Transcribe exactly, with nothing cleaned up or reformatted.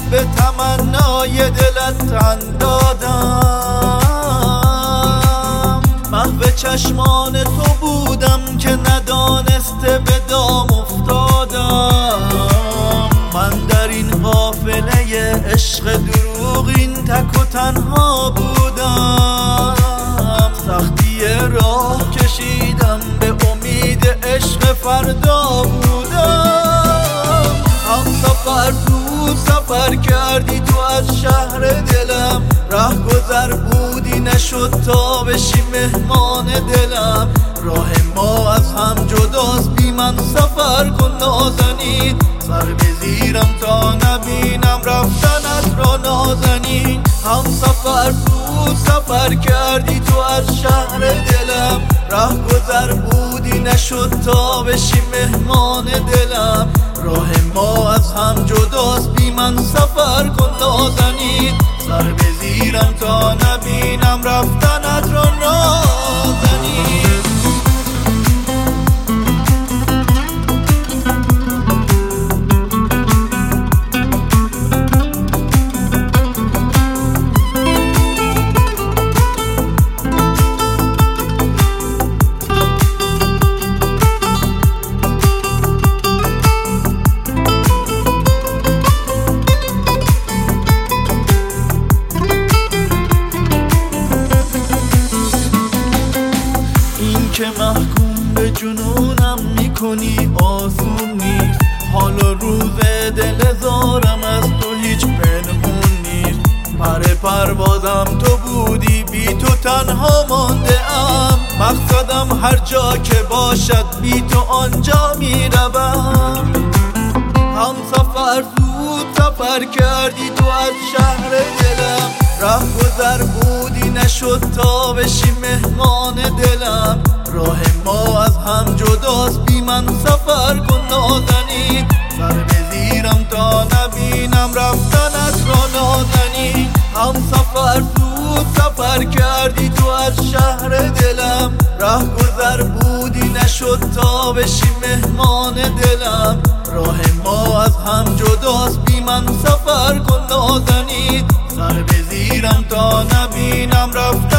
به تمنای دلت تن دادم. محو چشمان تو بودم که ندانسته به دام افتادم. من در این قافله عشق دروغین تک و تنها بودم. سختی راه کشیدم به امید عشق فردا بودم. هم سفر تو سفر کردی تو از شهر دلم. ره گذر بودی نشد تا بشی مهمان دلم. راه ما از هم جداست بی من سفر کن نازنین. سر بزیرم تا نبینم رفتنت را نازنین. هم سفر تو سفر کردی تو از شهر دلم. ره گذر بودی نشد تا بشی مهمان دلم. راه ما از هم جداست بی من سفر کن نازنین. سر بزیرم تا نبینم رفتنت را نازنین. که محکوم به جنونم میکنی آسون نیست. حالا روز دل زارم از تو هیچ پنهون نیست. پر پروازم تو بودی بی تو تنها مانده ام. مقصدم هر جا که باشد بی تو آنجا میروم. هم سفر زود سفر کردی تو از شهر دلم. ره گذر بودی نشد تا بشی مهمان دلم. راه ما از هم جداست بی من سفر کن نازنین. سر بزیرم تا نبینم رفتنت را نازنین. هم سفر زود سفر کردی تو از شهر دلم. ره گذر بودی نشد تا بشی مهمان دلم. راه ما از هم جداست بی من سفر کن نازنین. سر بزیرم تا نبینم رفتنت